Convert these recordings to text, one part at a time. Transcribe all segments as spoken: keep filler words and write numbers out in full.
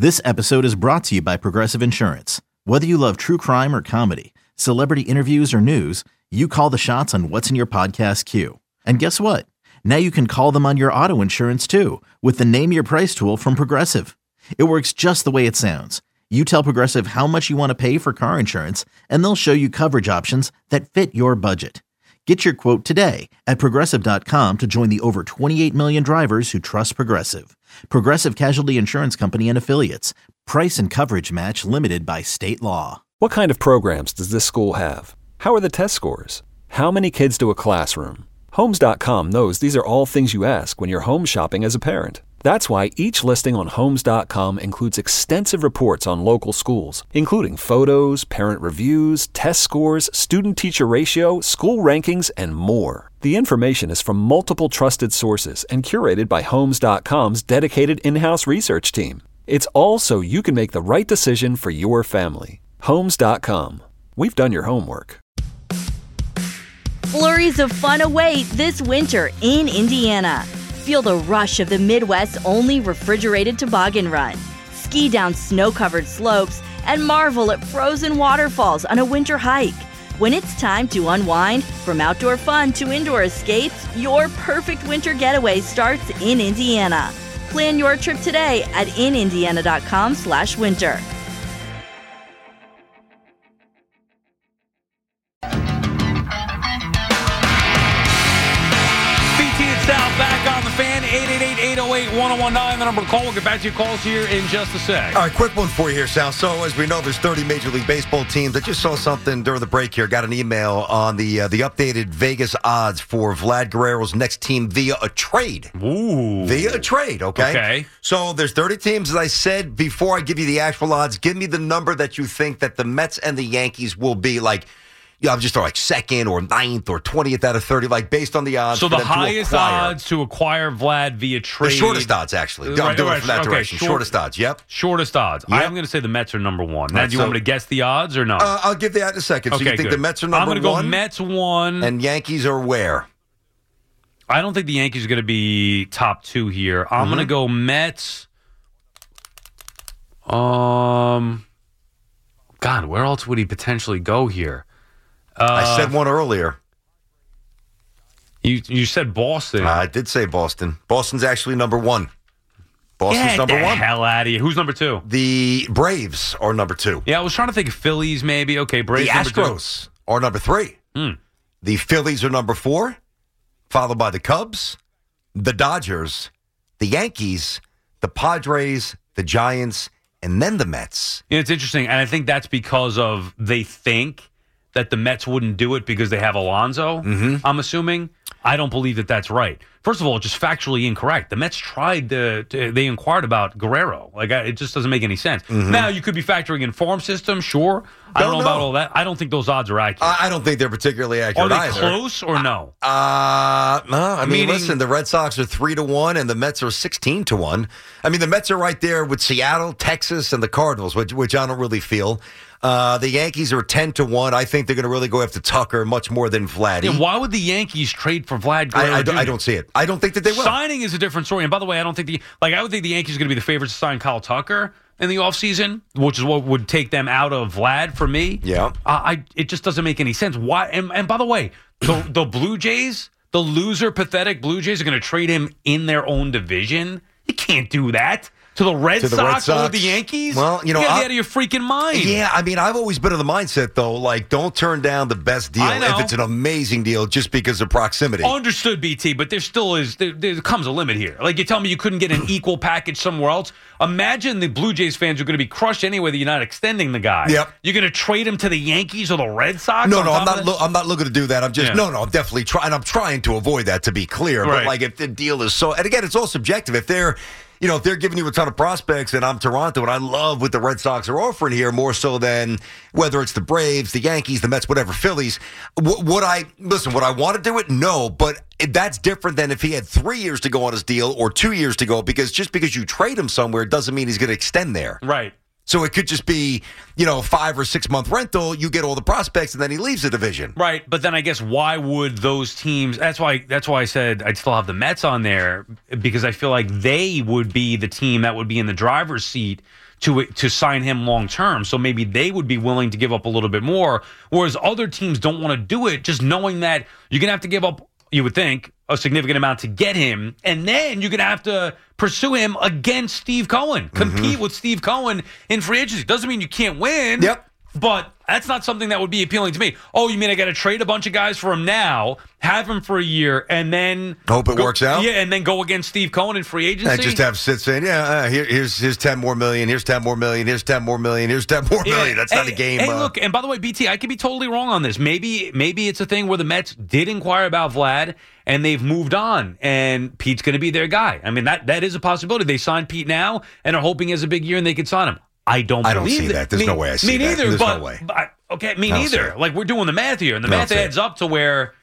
This episode is brought to you by Progressive Insurance. Whether you love true crime or comedy, celebrity interviews or news, you call the shots on what's in your podcast queue. And guess what? Now you can call them on your auto insurance too with the Name Your Price tool from Progressive. It works just the way it sounds. You tell Progressive how much you want to pay for car insurance, and they'll show you coverage options that fit your budget. Get your quote today at Progressive dot com to join the over twenty-eight million drivers who trust Progressive. Progressive Casualty Insurance Company and Affiliates. Price and coverage match limited by state law. What kind of programs does this school have? How are the test scores? How many kids do a classroom? Homes dot com knows these are all things you ask when you're home shopping as a parent. That's why each listing on Homes dot com includes extensive reports on local schools, including photos, parent reviews, test scores, student-teacher ratio, school rankings, and more. The information is from multiple trusted sources and curated by Homes dot com's dedicated in-house research team. It's all so you can make the right decision for your family. Homes dot com. We've done your homework. Flurries of fun await this winter in Indiana. Feel the rush of the Midwest's only refrigerated toboggan run. Ski down snow-covered slopes and marvel at frozen waterfalls on a winter hike. When it's time to unwind, from outdoor fun to indoor escapes, your perfect winter getaway starts in Indiana. Plan your trip today at in indiana dot com slash winter. South back on the fan, eight eight eight, eight oh eight, one oh one nine, the number to call. We'll get back to your calls here in just a sec. All right, quick one for you here, Sal. So, as we know, there's thirty Major League Baseball teams. I just saw something during the break here. Got an email on the uh, the updated Vegas odds for Vlad Guerrero's next team via a trade. Ooh. Via a trade, okay? Okay. So, there's thirty teams, as I said. Before I give you the actual odds, give me the number that you think that the Mets and the Yankees will be, like, yeah, I'm just like second or ninth or twentieth out of thirty, like based on the odds. So for the them highest to acquire. odds to acquire Vlad via trade. The shortest odds, actually. I'm Right, doing right, it from that okay, direction. short- shortest odds, yep. Shortest odds. Yep. I'm going to say the Mets are number one. Now, Right, do you so- want me to guess the odds or no? Uh, I'll give that in a second. So okay, you think good. the Mets are number I'm going to go one? Mets one. And Yankees are where? I don't think the Yankees are going to be top two here. I'm Mm-hmm. going to go Mets. Um, God, where else would he potentially go here? Uh, I said one earlier. You you said Boston. I did say Boston. Boston's actually number one. Boston's Get number the one. hell out of here. Who's number two? The Braves are number two. Yeah, I was trying to think of Phillies maybe. Okay, Braves The number two. Astros are number three. Hmm. The Phillies are number four, followed by the Cubs, the Dodgers, the Yankees, the Padres, the Giants, and then the Mets. You know, it's interesting, and I think that's because of they think that the Mets wouldn't do it because they have Alonso, Mm-hmm. I'm assuming. I don't believe that that's right. First of all, just factually incorrect. The Mets tried to, to they inquired about Guerrero. Like, I, it just doesn't make any sense. Mm-hmm. Now, you could be factoring in farm system, sure. I don't Don't know about know. all that. I don't think those odds are accurate. I I don't think they're particularly are accurate they either. close or no? Uh, no, I mean, Meaning- listen, the Red Sox are three to one and the Mets are sixteen to one. I mean, the Mets are right there with Seattle, Texas, and the Cardinals, which, which I don't really feel. Uh, the Yankees are ten to one. I think they're going to really go after Tucker much more than Vladdy. Yeah, why would the Yankees trade for Vlad Guerrero I, I, don't, I Junior? don't see it. I don't think that they will. Signing is a different story. And by the way, I don't think the like I would think the Yankees are going to be the favorites to sign Kyle Tucker in the offseason, which is what would take them out of Vlad for me. Yeah. Uh, I it just doesn't make any sense. Why? And, and by the way, the the Blue Jays, the loser, pathetic Blue Jays, are going to trade him in their own division. You can't do that. To the Red To the Red Sox or Sox. the Yankees? Well, you know, you gotta I- be out of your freaking mind. Yeah, I mean, I've always been of the mindset, though, like, don't turn down the best deal I know. if it's an amazing deal just because of proximity. Understood, B T, but there still is, there, there comes a limit here. Like, you tell me you couldn't get an equal package somewhere else. Imagine the Blue Jays fans are going to be crushed anyway that you're not extending the guy. Yep. You're going to trade him to the Yankees or the Red Sox? No, on no, top I'm of not. that? Lo- I'm not looking to do that. I'm just Yeah. no, no. I'm definitely trying. I'm trying to avoid that, to be clear. Right. But like, if the deal is so, and again, it's all subjective. If they're, you know, if they're giving you a ton of prospects, and I'm Toronto, and I love what the Red Sox are offering here more so than whether it's the Braves, the Yankees, the Mets, whatever, Phillies. W- would I listen? Would I want to do it? No, but that's different than if he had three years to go on his deal or two years to go. Because just because you trade him somewhere doesn't mean he's going to extend there. Right. So it could just be, you know, five or six month rental. You get all the prospects, and then he leaves the division. Right, but then I guess why would those teams? That's why. That's why I said I'd still have the Mets on there because I feel like they would be the team that would be in the driver's seat to to sign him long term. So maybe they would be willing to give up a little bit more, whereas other teams don't want to do it, just knowing that you're going to have to give up, you would think, a significant amount to get him, and then you're going to have to pursue him against Steve Cohen, compete mm-hmm. with Steve Cohen in free agency. Doesn't mean you can't win. Yep. But that's not something that would be appealing to me. Oh, you mean I got to trade a bunch of guys for him now, have him for a year, and then hope it go, works out? Yeah, and then go against Steve Cohen in free agency? And just have Sid saying, yeah, uh, here, here's here's ten more million, here's ten more million, here's ten more million, here's ten more million. Yeah. That's hey, not a game. Hey, uh, look, and by the way, B T, I could be totally wrong on this. Maybe maybe it's a thing where the Mets did inquire about Vlad, and they've moved on, and Pete's going to be their guy. I mean, that that is a possibility. They signed Pete now, and are hoping he has a big year, and they could sign him. I don't I don't believe see that. that. There's me, no way I see me that. neither, There's but, no way. But, okay, me I don't neither. see Like, we're doing the math here, and the I don't math see adds it. up to where...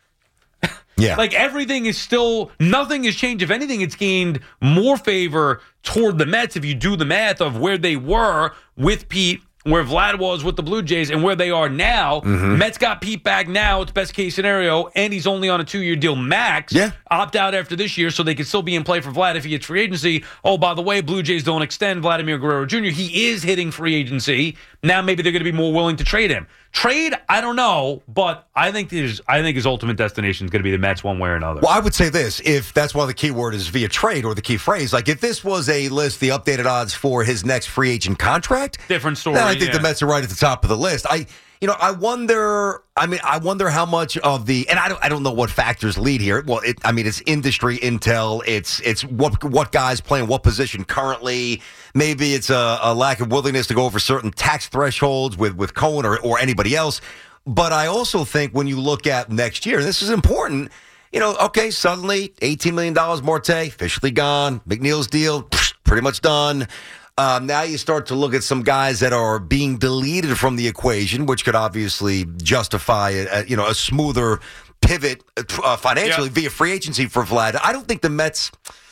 Yeah. Like, everything is still... Nothing has changed. If anything, it's gained more favor toward the Mets if you do the math of where they were with Pete, where Vlad was with the Blue Jays, and where they are now. Mm-hmm. Mets got Pete back now. It's best case scenario, and he's only on a two-year deal max. Yeah. Opt out after this year so they could still be in play for Vlad if he hits free agency. Oh, by the way, Blue Jays don't extend Vladimir Guerrero Junior He is hitting free agency. Now maybe they're going to be more willing to trade him. Trade, I don't know, but I think his, I think his ultimate destination is going to be the Mets one way or another. Well, I would say this, if that's why the key word is via trade or the key phrase, like if this was a list, the updated odds for his next free agent contract, different story. then I think yeah. the Mets are right at the top of the list. I, you know, I wonder, I mean, I wonder how much of the, and I don't, I don't know what factors lead here. Well, it, I mean, it's industry intel. It's, it's what, what guys playing what position currently. Maybe it's a, a lack of willingness to go over certain tax thresholds with, with Cohen or, or anybody else. But I also think when you look at next year, and this is important, you know, okay, suddenly eighteen million dollars Marte, officially gone. McNeil's deal, psh, pretty much done. Um, now you start to look at some guys that are being deleted from the equation, which could obviously justify a, a, you know, a smoother pivot uh, financially Yep. via free agency for Vlad. I don't think the Mets...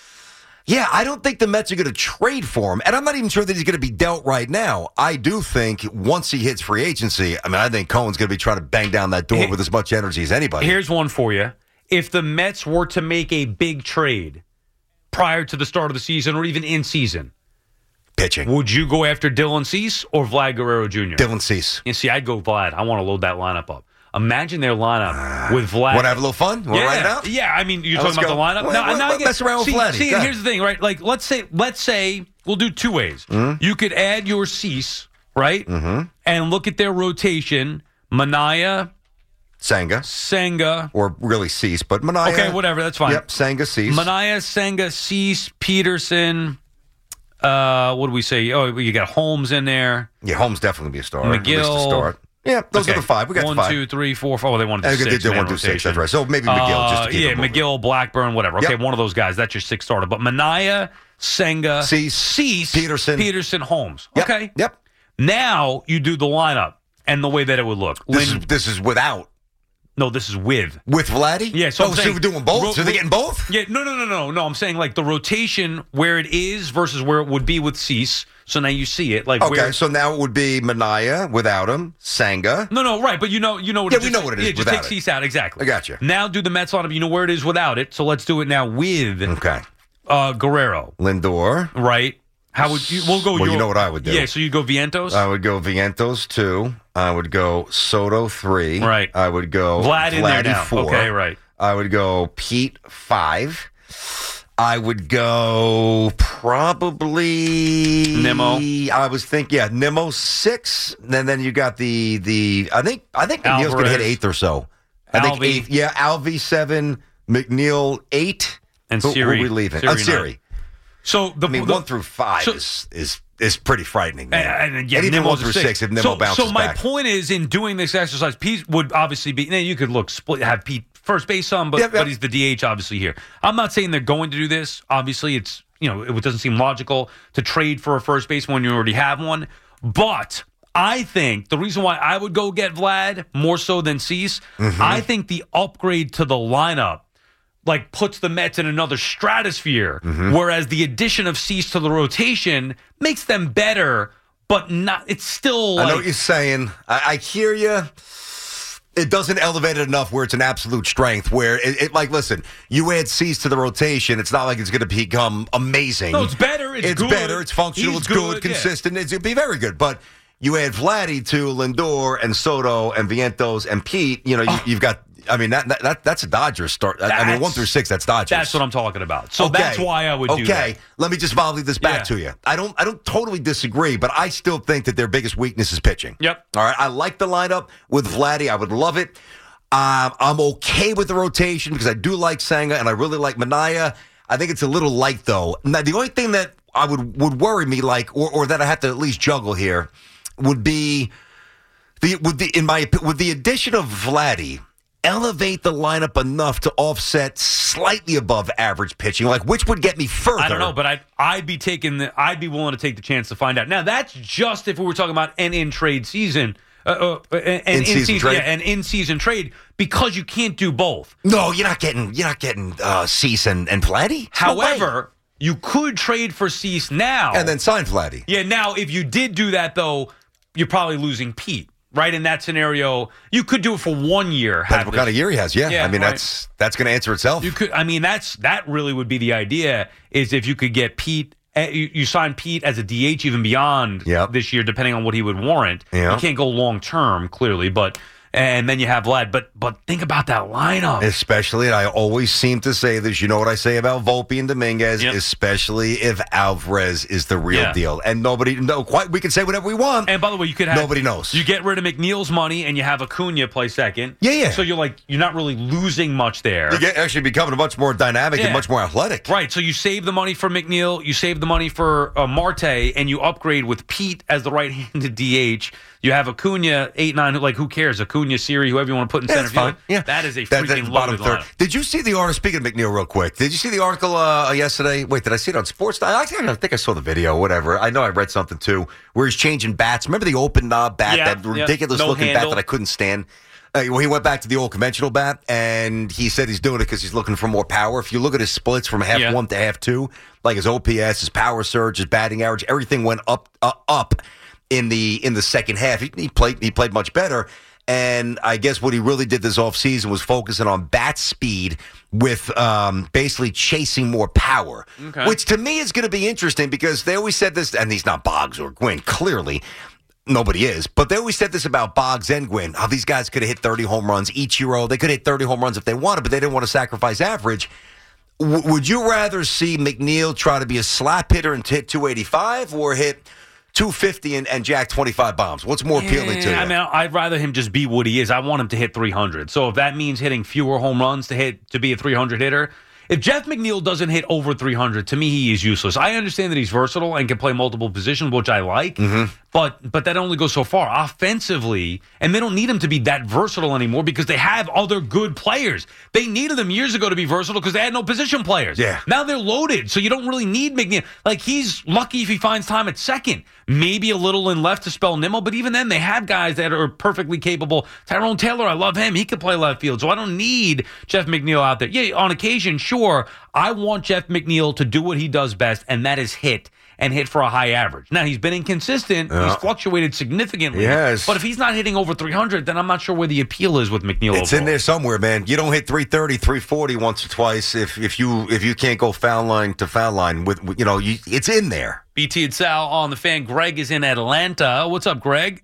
Yeah, I don't think the Mets are going to trade for him, and I'm not even sure that he's going to be dealt right now. I do think once he hits free agency, I mean, I think Cohen's going to be trying to bang down that door Here- with as much energy as anybody. Here's one for you. If the Mets were to make a big trade prior to the start of the season or even in season, Pitching. would you go after Dylan Cease or Vlad Guerrero Junior? Dylan Cease. You see, I'd go Vlad. I want to load that lineup up. Imagine their lineup with Vlad. Want to have a little fun? Want to yeah, write it out? yeah. I mean, you're Now, talking about let's the go. lineup. Well, now, well, now well, I get, mess around with see, Vladdy. see Go and ahead. here's the thing, right? Like, let's say, let's say we'll do two ways. Mm-hmm. You could add your Cease, right, mm-hmm. and look at their rotation: Manaea, Senga. Senga. Or really Cease, but Manaea. Okay, whatever. That's fine. Yep, Senga, Cease. Manaea, Senga, Cease, Peterson. Uh, what do we say? Oh, you got Holmes in there. Yeah, Holmes definitely be a star. At least McGill. a start. Yeah, those Okay. are the five. We got One, the five. two, three, four, five. Oh, they wanted to And do they six. did man want to do six. rotation. That's right. So maybe McGill just to Uh, keep yeah, it moving. McGill, Blackburn, whatever. Okay, Yep. one of those guys. That's your six starter. But Manaea, Senga, Cease, Cease, Peterson. Peterson, Holmes. Yep, Okay. Yep. Now you do the lineup and the way that it would look. This Lin- is this is without no, this is with. with Vladdy. Yeah, so oh, I'm so saying, we're doing both. ro- so they're ro- getting both. Yeah, no, no, no, no, no. I'm saying like the rotation where it is versus where it would be with Cease. So now you see it like Okay, where. so now it would be Manaea without him, Senga. No, no, right, but you know, you know what. Yeah, it we just, know what it is Yeah, just without take it. Cease out exactly. I got you. Now do the Mets lineup. You know where it is without it. So let's do it now with Okay, uh, Guerrero. Lindor. Right? How would you? We'll go. Well, you your- know what I would do. Yeah. So you go Vientos. I would go Vientos two. I would go Soto three. Right. I would go Vlad in there Vladdy now. four. Okay, right. I would go Pete five. I would go probably Nimmo. I was thinking, yeah, Nimmo six. And then you got the the. I think I think McNeil's going to hit Alvarez. eighth or so. I think Alvy. eighth. Yeah, Alvy seven, McNeil eight, And who, Siri. Who we leaving? Siri Uh, Siri. nine. So the I mean, the, one through five so- is is is pretty frightening. Man. And, and, yeah, even Nimmo's one a through six, if Nimmo so, bounces So my back. point is, in doing this exercise, Pete would obviously be. Now you could look split, have Pete first base some, but Yep, yep. but he's the D H obviously here. I'm not saying they're going to do this. Obviously, it's you know it doesn't seem logical to trade for a first baseman when you already have one. But I think the reason why I would go get Vlad more so than Cease, Mm-hmm. I think the upgrade to the lineup like puts the Mets in another stratosphere, Mm-hmm. whereas the addition of Cease to the rotation makes them better, but not. It's still I like know what you're saying. I, I hear you. It doesn't elevate it enough where it's an absolute strength. Where it, it like, listen, you add Cease to the rotation, it's not like it's going to become amazing. No, it's better. It's, it's good. better. It's functional. He's it's good, good consistent. Yeah. It's, it'd be very good. But you add Vladdy to Lindor and Soto and Vientos and Pete. You know, you, oh. you've got. I mean, that, that that's a Dodgers start. That's, I mean, one through six, that's Dodgers. That's what I'm talking about. So okay. that's why I would okay. do that. Okay, let me just volley this back yeah. to you. I don't, I don't totally disagree, but I still think that their biggest weakness is pitching. Yep. All right, I like the lineup with Vladdy. I would love it. Um, I'm okay with the rotation because I do like Senga and I really like Minaya. I think it's a little light though. Now, the only thing that I would would worry me, like, or, or that I have to at least juggle here, would be the with the in my with the addition of Vladdy. Elevate the lineup enough to offset slightly above average pitching, like which would get me further. I don't know, but I'd, I'd be taking the, I'd be willing to take the chance to find out. Now that's just if we were talking about an in trade season, uh, uh, an in season, season trade, yeah, an in season trade, because you can't do both. No, you're not getting, you're not getting uh, Cease and and Vladdy. However, no you could trade for Cease now and then sign Vladdy. Yeah, now if you did do that though, you're probably losing Pete. Right, in that scenario, you could do it for one year. That's what this. kind of year he has, yeah. yeah I mean, right. that's that's going to answer itself. You could, I mean, that's that really would be the idea. Is if you could get Pete, you, you sign Pete as a D H even beyond yep. this year, depending on what he would warrant. Yep. You can't go long term, clearly, but. And then you have Vlad, but but think about that lineup. Especially, and I always seem to say this, you know what I say about Volpe and Dominguez, yep. especially if Alvarez is the real yeah. deal. And nobody, no, quite, we can say whatever we want. And by the way, you could have. Nobody knows. You get rid of McNeil's money and you have Acuna play second. Yeah, yeah. So you're like, you're not really losing much there. You get actually becoming much more dynamic yeah. and much more athletic. Right. So you save the money for McNeil, you save the money for uh, Marte, and you upgrade with Pete as the right handed D H. You have Acuna, eight nine, like who cares? Acuna, Siri, whoever you want to put in yeah, center field. fine. Yeah. That is a that, freaking bottom loaded third. lineup. Did you see the article? Speaking of McNeil, real quick, did you see the article uh, yesterday? Wait, did I see it on Sports? I think, I think I saw the video. Whatever. I know I read something too, where he's changing bats. Remember the open knob bat, yeah, that yeah. ridiculous no looking handle. bat that I couldn't stand. Uh, well, he went back to the old conventional bat, and he said he's doing it because he's looking for more power. If you look at his splits from half yeah. one to half two, like his O P S, his power surge, his batting average, everything went up, uh, up. In the in the second half, he, he played he played much better, and I guess what he really did this offseason was focusing on bat speed with um, basically chasing more power, okay. which to me is going to be interesting because they always said this, and he's not Boggs or Gwynn, clearly nobody is, but they always said this about Boggs and Gwynn. How these guys could have hit thirty home runs each year. They could hit thirty home runs if they wanted, but they didn't want to sacrifice average. W- would you rather see McNeil try to be a slap hitter and hit two eighty-five or hit two fifty and, and jack twenty-five bombs? What's more appealing yeah, to you? I mean, I'd rather him just be what he is. I want him to hit three hundred. So if that means hitting fewer home runs to hit to be a three hundred hitter, if Jeff McNeil doesn't hit over three hundred, to me he is useless. I understand that he's versatile and can play multiple positions, which I like. Mm-hmm. But but that only goes so far offensively, and they don't need him to be that versatile anymore because they have other good players. They needed him years ago to be versatile because they had no position players. Yeah. Now they're loaded, so you don't really need McNeil. Like, he's lucky if he finds time at second. Maybe a little in left to spell Nimmo, but even then they have guys that are perfectly capable. Tyrone Taylor, I love him. He can play left field, so I don't need Jeff McNeil out there. Yeah, on occasion, sure. I want Jeff McNeil to do what he does best, and that is hit. And hit for a high average. Now, he's been inconsistent. Yeah. He's fluctuated significantly. Yes. But if he's not hitting over three hundred, then I'm not sure where the appeal is with McNeil. It's overall. in there somewhere, man. You don't hit three thirty, three forty once or twice if if you if you can't go foul line to foul line with, with you know, you, it's in there. B T and Sal on the Fan. Greg is in Atlanta. What's up, Greg?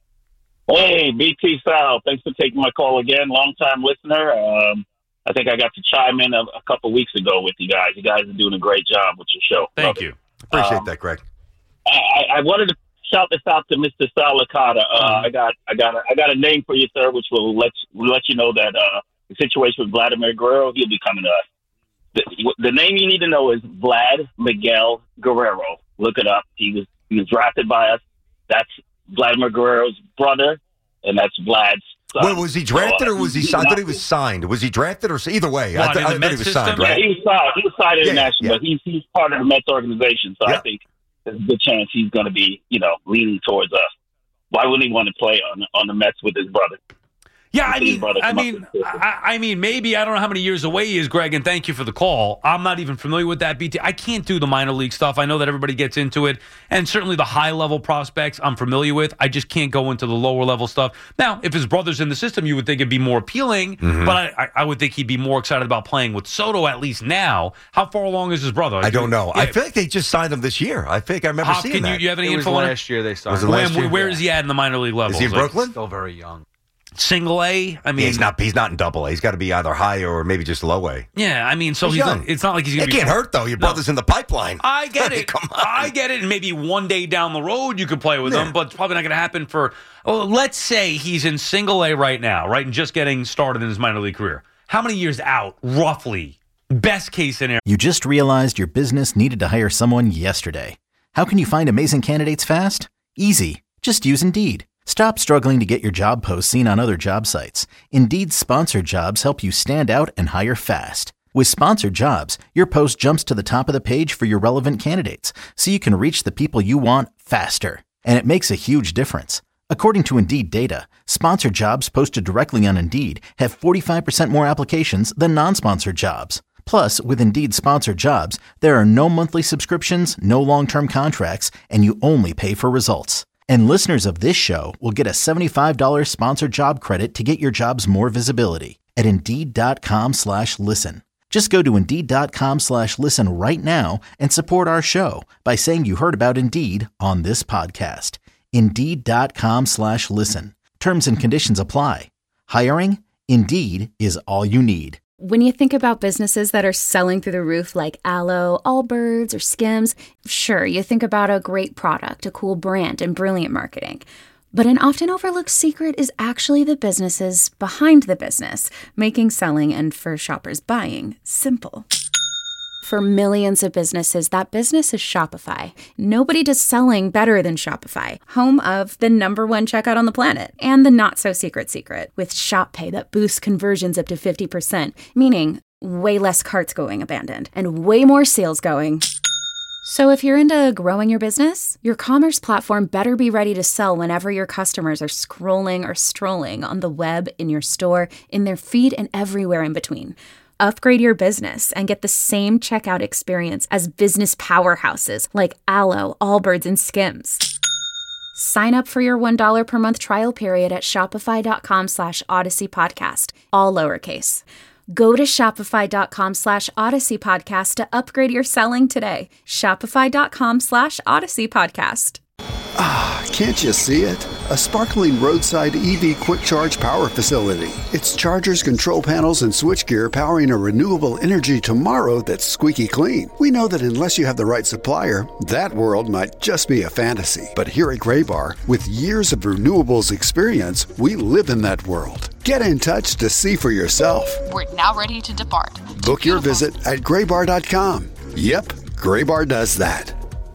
Hey, B T Sal. Thanks for taking my call again. Long-time listener. Um, I think I got to chime in a, a couple weeks ago with you guys. You guys are doing a great job with your show. Thank Love you. It. Appreciate Um, that, Greg. I, I wanted to shout this out to Mister Sal Licata. Uh, Mm-hmm. I got, I got, a, I got a name for you, sir, which will let will let you know that uh, the situation with Vladimir Guerrero, he'll be coming to us. The, the name you need to know is Vlad Miguel Guerrero. Look it up. He was he was drafted by us. That's Vladimir Guerrero's brother, and that's Vlad's son. Well, was he drafted So, uh, or was he signed? I thought he was signed. Was he drafted or either way? What, I, th- in the I thought Mets he was system? signed, Yeah, right? he was signed. He was signed Yeah, internationally, yeah. but he's he's part of the Mets organization. So Yeah. I think there's a good chance he's going to be, you know, leaning towards us. Why wouldn't he want to play on on the Mets with his brother? Yeah, I See his mean, brother I come up mean, with this. I, I mean, maybe I don't know how many years away he is, Greg, and thank you for the call. I'm not even familiar with that B T. I can't do the minor league stuff. I know that everybody gets into it, and certainly the high level prospects I'm familiar with. I just can't go into the lower level stuff. Now, if his brother's in the system, you would think it'd be more appealing, mm-hmm. but I, I, I would think he'd be more excited about playing with Soto at least now. How far along is his brother? I don't know. Yeah. I feel like they just signed him this year. I think I remember Hop, seeing can that. you, you have any It was info on it? last year they signed Was it him. last Where, year? where is he at in the minor league level? Is he in Like, Brooklyn? Still very young. Single A? I mean, Yeah, he's not. He's not in Double A. He's got to be either high or maybe just low A. Yeah, I mean, so He's he's, young. not, it's not like he's going It to be. can't hurt though. Your brother's in the pipeline. I get it. Come on. I get it. And maybe one day down the road you could play with Yeah. him, but it's probably not going to happen for. Well, let's say he's in Single A right now, right, and just getting started in his minor league career. How many years out, roughly? Best case scenario. You just realized your business needed to hire someone yesterday. How can you find amazing candidates fast? Easy. Just use Indeed. Stop struggling to get your job posts seen on other job sites. Indeed's sponsored jobs help you stand out and hire fast. With sponsored jobs, your post jumps to the top of the page for your relevant candidates, so you can reach the people you want faster. And it makes a huge difference. According to Indeed data, sponsored jobs posted directly on Indeed have forty-five percent more applications than non-sponsored jobs. Plus, with Indeed sponsored jobs, there are no monthly subscriptions, no long-term contracts, and you only pay for results. And listeners of this show will get a seventy-five dollars sponsored job credit to get your jobs more visibility at Indeed.com slash listen. Just go to Indeed.com slash listen right now and support our show by saying you heard about Indeed on this podcast. Indeed.com slash listen. Terms and conditions apply. Hiring? Indeed is all you need. When you think about businesses that are selling through the roof like Aloe, Allbirds, or Skims, sure, you think about a great product, a cool brand, and brilliant marketing. But an often overlooked secret is actually the businesses behind the business, making selling and, for shoppers, buying simple. For millions of businesses, that business is Shopify. Nobody does selling better than Shopify, home of the number one checkout on the planet and the not-so-secret secret with Shop Pay that boosts conversions up to fifty percent, meaning way less carts going abandoned and way more sales going. So if you're into growing your business, your commerce platform better be ready to sell whenever your customers are scrolling or strolling on the web, in your store, in their feed, and everywhere in between. Upgrade your business and get the same checkout experience as business powerhouses like Aloe, Allbirds, and Skims. Sign up for your one dollar per month trial period at shopify.com slash Odyssey Podcast, all lowercase. Go to shopify.com slash Odyssey Podcast to upgrade your selling today. Shopify.com slash Odyssey Podcast. Ah, can't you see it? A sparkling roadside E V quick charge power facility. It's chargers, control panels, and switchgear powering a renewable energy tomorrow that's squeaky clean. We know that unless you have the right supplier, that world might just be a fantasy. But here at Graybar, with years of renewables experience, we live in that world. Get in touch to see for yourself. We're now ready to depart. Book your visit at graybar dot com. Yep, Graybar does that.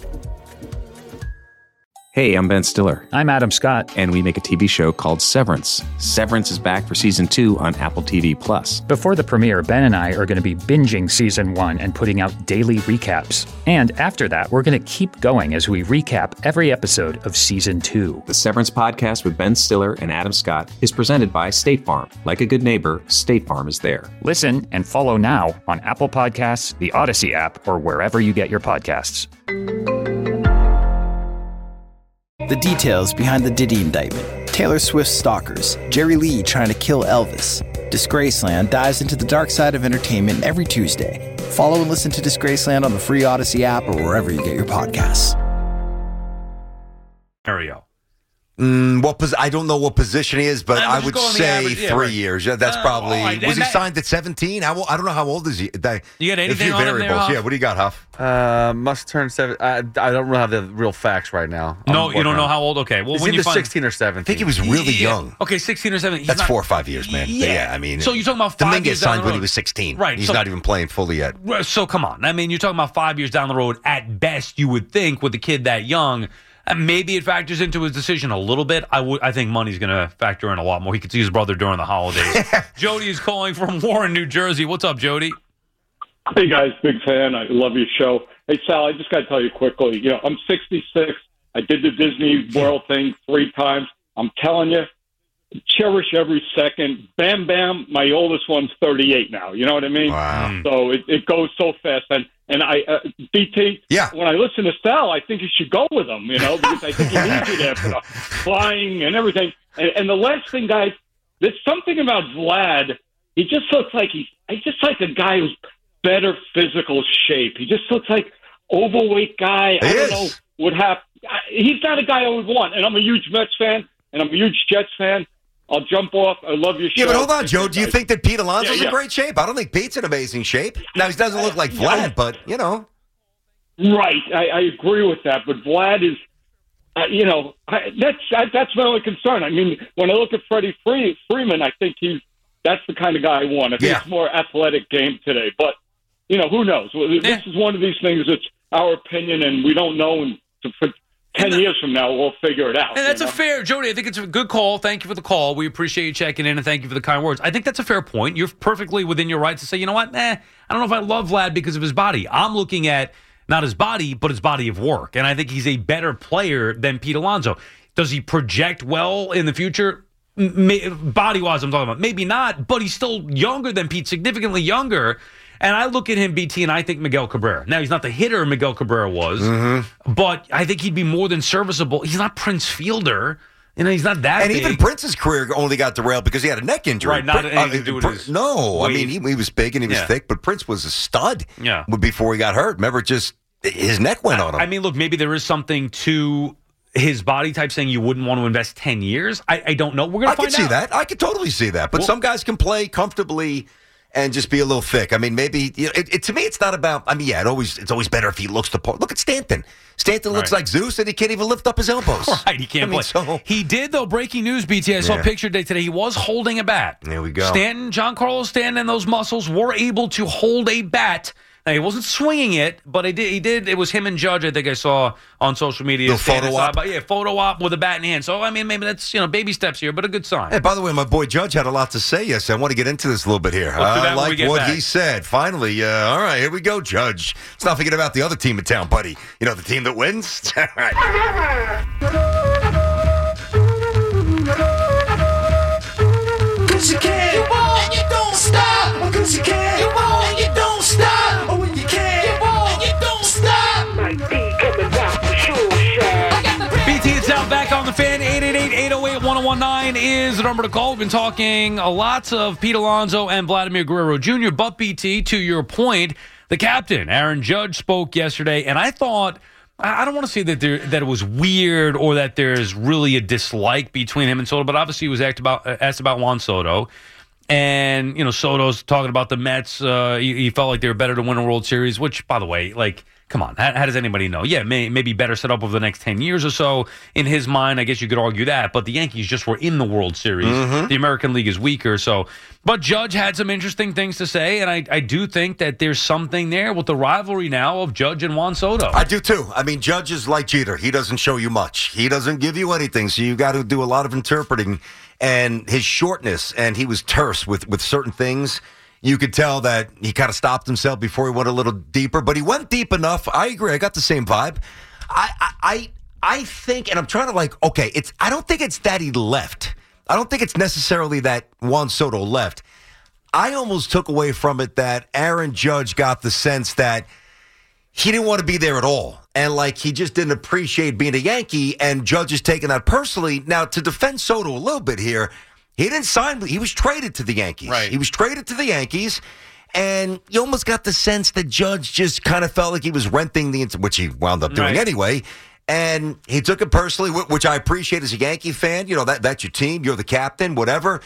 Hey, I'm Ben Stiller. I'm Adam Scott. And we make a T V show called Severance. Severance is back for season two on Apple T V Plus. Before the premiere, Ben and I are going to be binging season one and putting out daily recaps. And after that, we're going to keep going as we recap every episode of season two. The Severance podcast with Ben Stiller and Adam Scott is presented by State Farm. Like a good neighbor, State Farm is there. Listen and follow now on Apple Podcasts, the Odyssey app, or wherever you get your podcasts. The details behind the Diddy indictment, Taylor Swift's stalkers, Jerry Lee trying to kill Elvis. Disgraceland dives into the dark side of entertainment every Tuesday. Follow and listen to Disgraceland on the free Odyssey app or wherever you get your podcasts. Mario. Mm, what pos- I don't know what position he is, but I'm I just would going the say average, yeah, three right. years. Yeah, that's Uh, probably. all right, Was and he that- signed at seventeen? How old, I don't know how old is he. That, You got a anything few on him there, variables. Huff? Yeah, what do you got, Huff? Uh, must turn seven. I, I don't have the real facts right now. No, I'm you don't know working how old? Okay. Well, on it. when It's you either find, sixteen or seventeen. I think he was really Yeah. young. Okay, sixteen or seventeen. He's That's not- four or five years, man. But Yeah. yeah, I mean. So you're talking about five Dominguez years down signed the when he road. was sixteen. Right, He's so- not even playing fully yet. So come on. I mean, you're talking about five years down the road at best, you would think, with a kid that young. And maybe it factors into his decision a little bit. I would. I think money's going to factor in a lot more. He could see his brother during the holidays. Jody is calling from Warren, New Jersey. What's up, Jody? Hey, guys. Big fan. I love your show. Hey, Sal, I just got to tell you quickly. You know, I'm sixty-six. I did the Disney World thing three times. I'm telling you, cherish every second. Bam Bam, my oldest one's thirty-eight now. You know what I mean? Wow. So it, it goes so fast. And and I, uh, B T, yeah. when I listen to Sal, I think you should go with him, you know, because I think he needs you there for the flying and everything. And, and the last thing, guys, there's something about Vlad. He just looks like he's, he's just like a guy who's better physical shape. He just looks like overweight guy. He I don't is. know what happened. He's not a guy I would want. And I'm a huge Mets fan, and I'm a huge Jets fan. I'll jump off. I love your show. Yeah, but hold on, Joe. Do you think that Pete Alonso's Yeah, yeah. in great shape? I don't think Pete's in amazing shape. Now, he doesn't look like Vlad, but, you know. Right. I, I agree with that. But Vlad is, uh, you know, I, that's I, that's my only concern. I mean, when I look at Freddie Free, Freeman, I think he's that's the kind of guy I want. I think Yeah. it's more athletic game today. But, you know, who knows? Well, This is one of these things that's our opinion, and we don't know. And for ten years from now, we'll figure it out. And that's you a know? fair, Jody. I think it's a good call. Thank you for the call. We appreciate you checking in, and thank you for the kind words. I think that's a fair point. You're perfectly within your rights to say, you know what, eh, I don't know if I love Vlad because of his body. I'm looking at not his body, but his body of work, and I think he's a better player than Pete Alonso. Does he project well in the future? M- body-wise, I'm talking about. Maybe not, but he's still younger than Pete, significantly younger. And I look at him, B T, and I think Miguel Cabrera. Now, he's not the hitter Miguel Cabrera was, Mm-hmm. but I think he'd be more than serviceable. He's not Prince Fielder. You know, he's not that And big. even Prince's career only got derailed because he had a neck injury. Right, not Prin- anything to do with Prin- his No, I weight. mean, he, he was big and he was Yeah. thick, but Prince was a stud Yeah. before he got hurt. Remember, just his neck went on him. I mean, look, maybe there is something to his body type saying you wouldn't want to invest ten years. I, I don't know. We're going I to find can see out. that. I could totally see that. But Well- some guys can play comfortably and just be a little thick. I mean, maybe you know, it, it, to me, it's not about. I mean, yeah, it always it's always better if he looks the part. Look at Stanton. Stanton looks Right. like Zeus, and he can't even lift up his elbows. Right, he can't I mean, play. so- He did, though. Breaking news, B T. I saw Yeah. a picture today. Today he was holding a bat. There we go. Stanton, John Carlos Stanton, and those muscles were able to hold a bat. Now, he wasn't swinging it, but he did. He did. It was him and Judge. I think I saw on social media. Little standing photo side op. by- yeah, photo op with a bat in hand. So I mean, maybe that's you know baby steps here, but a good sign. Hey, by the way, my boy Judge had a lot to say yesterday. I want to get into this a little bit here. Let's do that I when we like get what back. he said. Finally, uh, all right, here we go, Judge. Let's not forget about the other team in town, buddy. You know, the team that wins? All right. Cause you can, you won't, and you don't stop. Cause you can, you won't, and you don't stop. Or when you can, you won't, and you don't stop. Like D coming down for sure, shot. B T, it's out back on the fan. eight eight eight, eight oh eight, one oh one nine is the number to call. We've been talking a lot of Pete Alonso and Vladimir Guerrero Junior But, B T, to your point, the captain, Aaron Judge, spoke yesterday, and I thought, I I don't want to say that there that it was weird or that there's really a dislike between him and Soto, but obviously he was asked about, asked about Juan Soto. And, you know, Soto's talking about the Mets. Uh, he, he felt like they were better to win a World Series, which, by the way, like, come on, how, how does anybody know? Yeah, may, maybe better set up over the next ten years or so. In his mind, I guess you could argue that. But the Yankees just were in the World Series. Mm-hmm. The American League is weaker. So, but Judge had some interesting things to say, and I, I do think that there's something there with the rivalry now of Judge and Juan Soto. I do too. I mean, Judge is like Jeter. He doesn't show you much. He doesn't give you anything. So you got to do a lot of interpreting. And his shortness, and he was terse with, with certain things. You could tell that he kind of stopped himself before he went a little deeper, but he went deep enough. I agree. I got the same vibe. I, I, I, I think, and I'm trying to like, okay, it's. I don't think it's that he left. I don't think it's necessarily that Juan Soto left. I almost took away from it that Aaron Judge got the sense that he didn't want to be there at all. And, like, he just didn't appreciate being a Yankee, and Judge is taking that personally. Now, to defend Soto a little bit here, he didn't sign. He was traded to the Yankees. Right. He was traded to the Yankees, and you almost got the sense that Judge just kind of felt like he was renting the, which he wound up doing Right. anyway. And he took it personally, wh- which I appreciate as a Yankee fan. You know, that that's your team. You're the captain, whatever.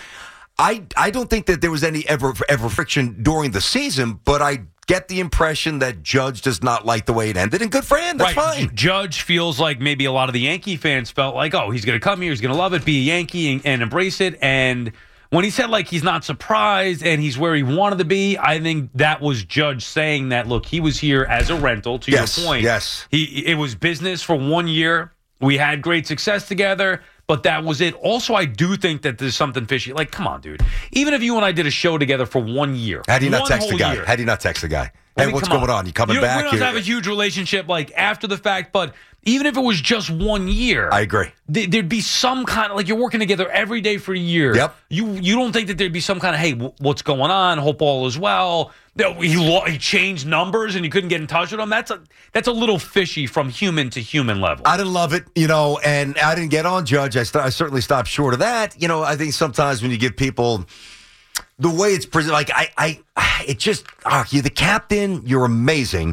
I I don't think that there was any ever ever friction during the season, but I get the impression that Judge does not like the way it ended, and good for him. That's right. fine. Judge feels like maybe a lot of the Yankee fans felt like, oh, he's going to come here, he's going to love it, be a Yankee, and, and embrace it. And when he said, like, he's not surprised and he's where he wanted to be, I think that was Judge saying that, look, he was here as a rental, to Yes, your point. yes. He, it was business for one year. We had great success together, but that was it. Also, I do think that there's something fishy. Like, come on, dude. Even if you and I did a show together for one year. How do you not one text the whole guy? year, How do you not text the guy? I Hey, mean, what's come going on? You coming you, back? We don't You- have a huge relationship like after the fact, but even if it was just one year. I agree. th- there'd be some kind of, like, you're working together every day for a year. Yep. You you don't think that there'd be some kind of, hey, w- what's going on? Hope all is well. No, He, lo- he changed numbers and you couldn't get in touch with him. That's a, that's a little fishy from human to human level. I didn't love it, you know, and I didn't get on Judge. I, st- I certainly stopped short of that. You know, I think sometimes when you give people the way it's presented, like, I, I, it just, oh, you're the captain, you're amazing.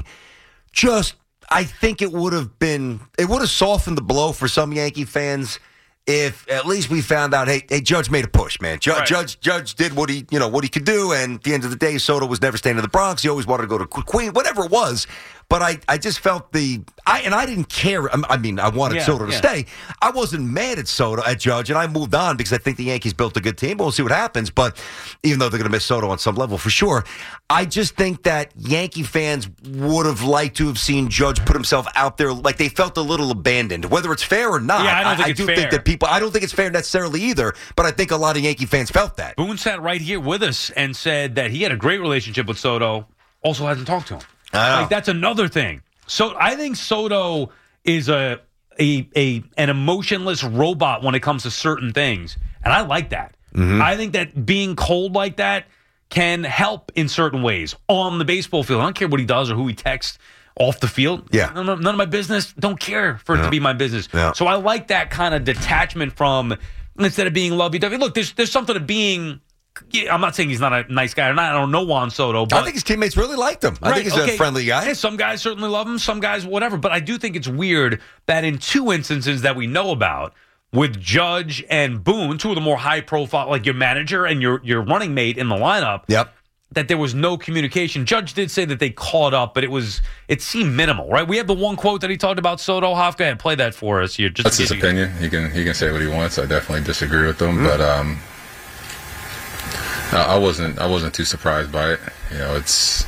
Just, I think it would have been, it would have softened the blow for some Yankee fans if at least we found out, hey, hey, Judge made a push, man. Judge, Right. Judge, Judge did what he, you know, what he could do, and at the end of the day, Soto was never staying in the Bronx. He always wanted to go to Queen, whatever it was. But I, I just felt the, I and I didn't care. I mean, I wanted Yeah, Soto to yeah. stay. I wasn't mad at Soto, at Judge, and I moved on because I think the Yankees built a good team. We'll see what happens. But even though they're going to miss Soto on some level for sure, I just think that Yankee fans would have liked to have seen Judge put himself out there like they felt a little abandoned, whether it's fair or not. Yeah, I don't think I it's do fair. think that people. I don't think it's fair necessarily either. But I think a lot of Yankee fans felt that. Boone sat right here with us and said that he had a great relationship with Soto, also hasn't talked to him. I know. Like, that's another thing. So I think Soto is a, a a an emotionless robot when it comes to certain things, and I like that. Mm-hmm. I think that being cold like that can help in certain ways on the baseball field. I don't care what he does or who he texts off the field. Yeah. None of, none of my business. Don't care for it Yeah. to be my business. Yeah. So I like that kind of detachment from, instead of being lovey-dovey. Look, there's there's something to being. Yeah, I'm not saying he's not a nice guy or not. I don't know Juan Soto, but I think his teammates really liked him. I Right, think he's okay. a friendly guy. Yeah, some guys certainly love him, some guys whatever. But I do think it's weird that in two instances that we know about, with Judge and Boone, two of the more high profile, like your manager and your your running mate in the lineup, Yep. that there was no communication. Judge did say that they caught up, but it was it seemed minimal, right? We have the one quote that he talked about Soto. Hoff, go ahead, play that for us here. Just That's to his give you- opinion. He can he can say what he wants. I definitely disagree with him, but um, I I wasn't I wasn't too surprised by it. You know, it's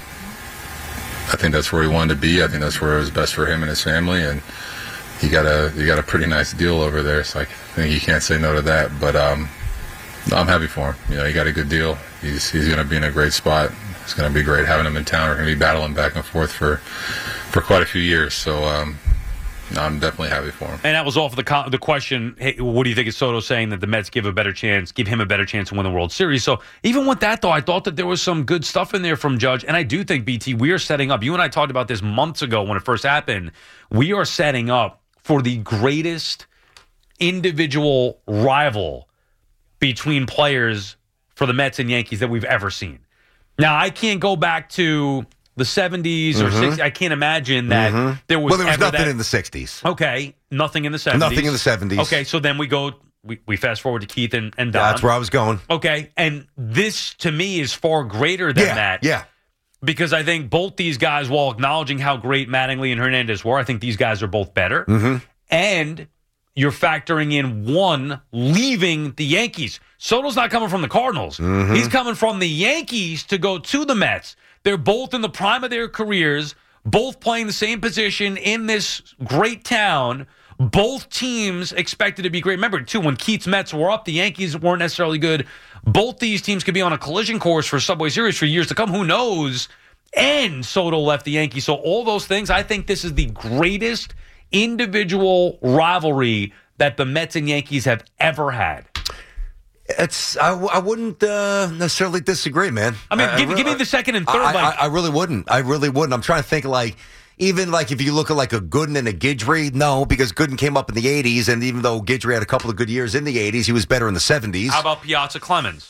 I think that's where he wanted to be. I think that's where it was best for him and his family, and he got a he got a pretty nice deal over there. So I think you can't say no to that. But um, I'm happy for him. You know, he got a good deal. He's he's going to be in a great spot. It's going to be great having him in town. We're going to be battling back and forth for for quite a few years. So um, I'm definitely happy for him. And that was off the co- the question, hey, what do you think of Soto saying that the Mets give a better chance, give him a better chance to win the World Series? So even with that, though, I thought that there was some good stuff in there from Judge. And I do think, B T, we are setting up. You and I talked about this months ago when it first happened. We are setting up for the greatest individual rival between players for the Mets and Yankees that we've ever seen. Now, I can't go back to the seventies or Mhm. sixties. I can't imagine that Mhm. there was Well, there was ever nothing that- in the sixties. Okay, nothing in the seventies. Nothing in the seventies. Okay, so then we go, we, we fast forward to Keith and, and Don. That's where I was going. Okay, and this to me is far greater than Yeah, that. yeah. Because I think both these guys, while acknowledging how great Mattingly and Hernandez were, I think these guys are both better. Mm-hmm. And you're factoring in one leaving the Yankees. Soto's not coming from the Cardinals. Mhm. He's coming from the Yankees to go to the Mets. They're both in the prime of their careers, both playing the same position in this great town. Both teams expected to be great. Remember, too, when Keith's Mets were up, the Yankees weren't necessarily good. Both these teams could be on a collision course for Subway Series for years to come. Who knows? And Soto left the Yankees. So all those things, I think this is the greatest individual rivalry that the Mets and Yankees have ever had. It's I, w- I wouldn't uh, necessarily disagree, man. I mean, give, really- give me the second and third. I, like, I, I really wouldn't. I really wouldn't. I'm trying to think like even like if you look at like a Gooden and a Guidry, no, because Gooden came up in the eighties, and even though Guidry had a couple of good years in the eighties, he was better in the seventies. how about Piazza Clemens?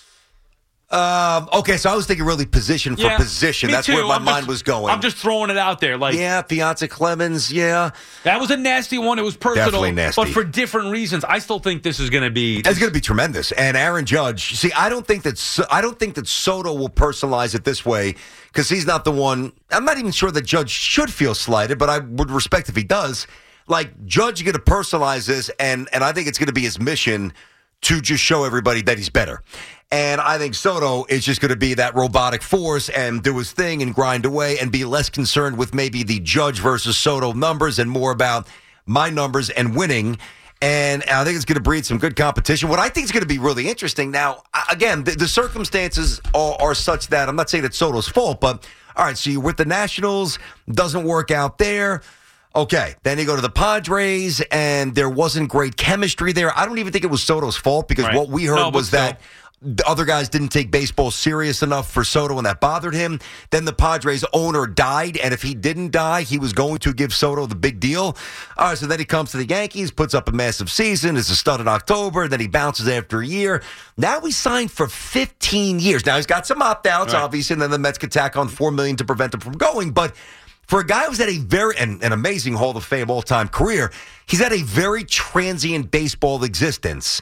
Um, okay, so I was thinking really position for Yeah, position. me That's too. where my I'm mind just- was going. I'm just throwing it out there. Like, yeah, Piazza Clemens, yeah. that was a nasty one. It was personal, Definitely nasty. but for different reasons. I still think this is going to be. It's going to be tremendous. And Aaron Judge, see, I don't think that So- I don't think that Soto will personalize it this way because he's not the one. I'm not even sure that Judge should feel slighted, but I would respect if he does. Like Judge is going to personalize this, and and I think it's going to be his mission to just show everybody that he's better. And I think Soto is just going to be that robotic force and do his thing and grind away and be less concerned with maybe the Judge versus Soto numbers and more about my numbers and winning. And I think it's going to breed some good competition. What I think is going to be really interesting now, again, the, the circumstances are, are such that I'm not saying it's Soto's fault, but all right, so you're with the Nationals, doesn't work out there. Okay, then you go to the Padres, and there wasn't great chemistry there. I don't even think it was Soto's fault because Right. what we heard No, but was still. that the other guys didn't take baseball serious enough for Soto, and that bothered him. Then the Padres owner died, and if he didn't die, he was going to give Soto the big deal. All right, so then he comes to the Yankees, puts up a massive season, is a stud in October, then he bounces after a year. Now he's signed for fifteen years. Now he's got some opt-outs, Right. obviously, and then the Mets could tack on four million dollars to prevent him from going, but for a guy who's had a very, an, an amazing Hall of Fame all-time career, he's had a very transient baseball existence.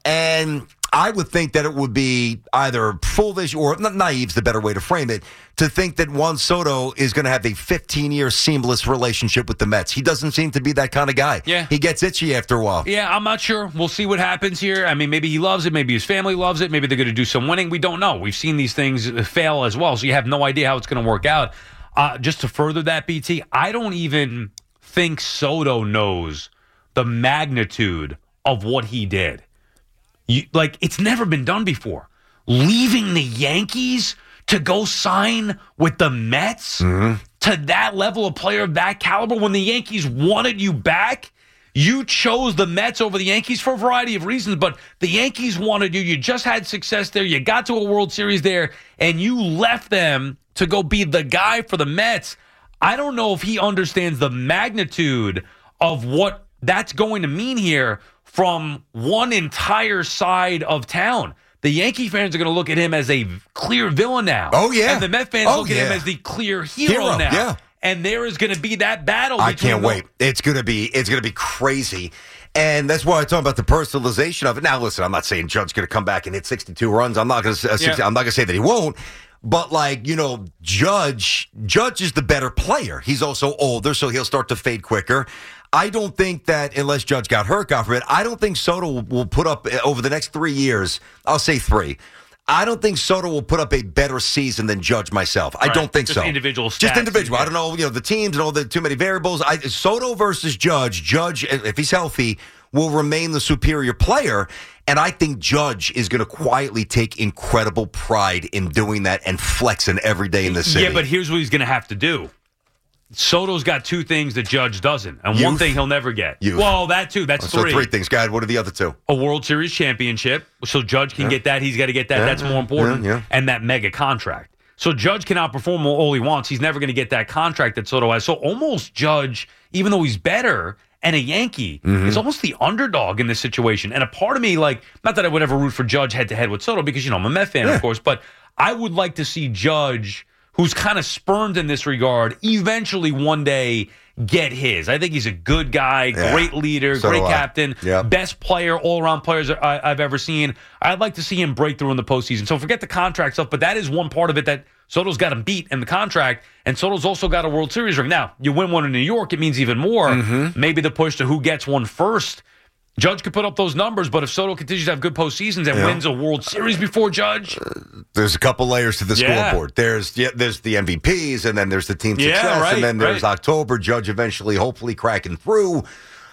And I would think that it would be either foolish or not naive's the better way to frame it, to think that Juan Soto is going to have a fifteen-year seamless relationship with the Mets. He doesn't seem to be that kind of guy. Yeah. He gets itchy after a while. Yeah, I'm not sure. We'll see what happens here. I mean, maybe he loves it. Maybe his family loves it. Maybe they're going to do some winning. We don't know. We've seen these things fail as well, so you have no idea how it's going to work out. Uh, just to further that, B T, I don't even think Soto knows the magnitude of what he did. You, like, it's never been done before. Leaving the Yankees to go sign with the Mets Mm-hmm. to that level of player of that caliber when the Yankees wanted you back. You chose the Mets over the Yankees for a variety of reasons, but the Yankees wanted you. You just had success there. You got to a World Series there, and you left them to go be the guy for the Mets. I don't know if he understands the magnitude of what that's going to mean here from one entire side of town. The Yankee fans are going to look at him as a clear villain now. Oh, yeah. And the Met fans Oh, look at him yeah. as the clear hero, Hero, now. yeah. And there is going to be that battle. I between can't the- wait. It's gonna be it's gonna be crazy, and that's why I talk about the personalization of it. Now, listen, I'm not saying Judge's gonna come back and hit sixty-two runs. I'm not gonna uh, sixty, Yeah. I'm not gonna say that he won't. But like you know, Judge Judge is the better player. He's also older, so he'll start to fade quicker. I don't think that unless Judge got hurt, God forbid, I don't think Soto will, will put up uh, over the next three years. I'll say three. I don't think Soto will put up a better season than Judge myself. I Right. don't think Just so. individual Just stats. individual. I don't know, you know, the teams and all the too many variables. I, Soto versus Judge. Judge, if he's healthy, will remain the superior player. And I think Judge is going to quietly take incredible pride in doing that and flexing every day in the city. Yeah, but here's what he's going to have to do. Soto's got two things that Judge doesn't, and one Youth. thing he'll never get. Youth. Well, that too. That's so three. three things, guys. What are the other two? A World Series championship, so Judge can Yeah. get that. He's got to get that. Yeah, That's yeah, more important. yeah, yeah. And that mega contract. So Judge can outperform all he wants. He's never going to get that contract that Soto has. So almost Judge, even though he's better and a Yankee, Mhm. is almost the underdog in this situation. And a part of me, like, not that I would ever root for Judge head to head with Soto because, you know, I'm a Met fan, Yeah. of course, but I would like to see Judge, who's kind of spurned in this regard, eventually one day get his. I think he's a good guy, Yeah. great leader, So great do I. captain, Yep. best player, all-around players I, I've ever seen. I'd like to see him break through in the postseason. So forget the contract stuff, but that is one part of it that Soto's got him beat in the contract, and Soto's also got a World Series ring. Now, you win one in New York, it means even more. Mm-hmm. Maybe the push to who gets one first. Judge could put up those numbers, but if Soto continues to have good postseasons and Yeah. wins a World Series before Judge, There's a couple layers to the Yeah. scoreboard. There's yeah, there's the M V Ps, and then there's the team Yeah, success, right, and then there's right. October. Judge eventually, hopefully, cracking through.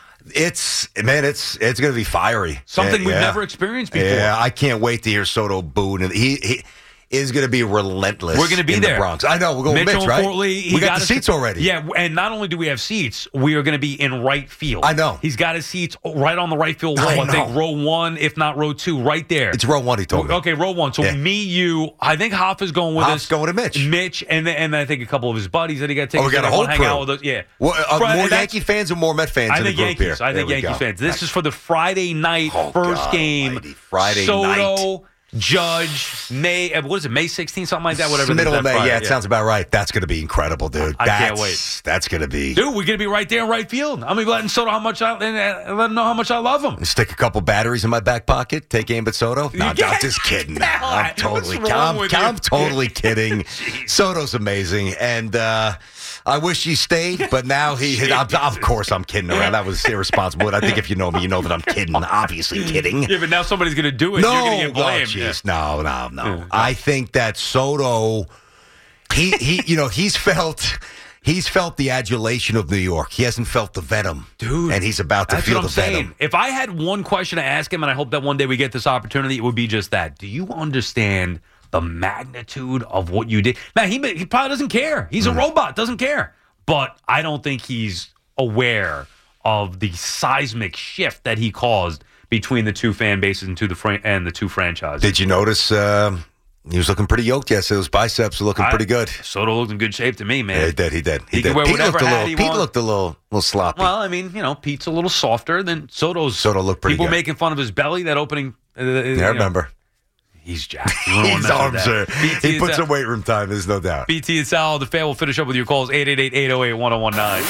It's man, it's it's going to be fiery. something Yeah, we've yeah. never experienced before. Yeah, I can't wait to hear Soto booed. And he he is going to be relentless. We're going to be in there. the Bronx. I know we're going with Mitchell Mitch, right? and Fort Lee, he we got, got the us- seats already. Yeah, and not only do we have seats, we are going to be in right field. I know. He's got his seats right on the right field wall. I I, think know. row one, if not row two, right there. It's row one. He told me. Okay, row one. So Yeah. me, you, I think Hoff is going with Hoff's us. going to Mitch. Mitch, and then, and I think a couple of his buddies that he got to take. Oh, we got a whole hang crew. out with us. Yeah. Well, uh, Fri- more and that's- Yankee fans or more Met fans I in the think group Yankees. here? I think There we Yankees go. fans. This is for the Friday night Oh, first God game. almighty. Friday Soto, night. Judge, May. uh, What is it? May sixteenth, something like that. Whatever. Middle that of May. Friday, Yeah, it sounds about right. That's going to be incredible, dude. I that's, can't wait. That's going to be. Dude, we're gonna be right there in right field. I'm gonna be letting Soto how much I and, and let him know how much I love him. Stick a couple batteries in my back pocket. Take aim at Soto. No, I'm get- just kidding. get the hell I'm out. totally, What's wrong I'm, with I'm you? totally kidding. Soto's amazing, and uh, I wish he stayed, but now he. I'm, of course, I'm kidding around. That was irresponsible. And I think if you know me, you know that I'm kidding. Obviously, kidding. Yeah, but now somebody's gonna do it. No, You're gonna get oh, blamed. jeez, no, no, no. Yeah. I think that Soto, he, he, you know, he's felt, he's felt the adulation of New York. He hasn't felt the venom, Dude, and he's about to That's feel what the I'm saying. venom. If I had one question to ask him, and I hope that one day we get this opportunity, it would be just that. Do you understand the magnitude of what you did? Now, he, he probably doesn't care. He's a robot, doesn't care. But I don't think he's aware of the seismic shift that he caused between the two fan bases and, to the fran- and the two franchises. Did you notice uh, he was looking pretty yoked yesterday? Those biceps were looking I, pretty good. Soto looked in good shape to me, man. Yeah, he did. He did. He, he did. Could wear Pete whatever looked a hat little. he Pete wants. looked a little, little sloppy. Well, I mean, you know, Pete's a little softer than Soto's. Soto looked pretty People good. making fun of his belly, that opening. Uh, yeah, I remember. He's jacked. He's arms are. He puts Sal- some weight room time. There's no doubt. B T and Sal, the fan will finish up with your calls eight eight eight, eight oh eight, one oh one nine.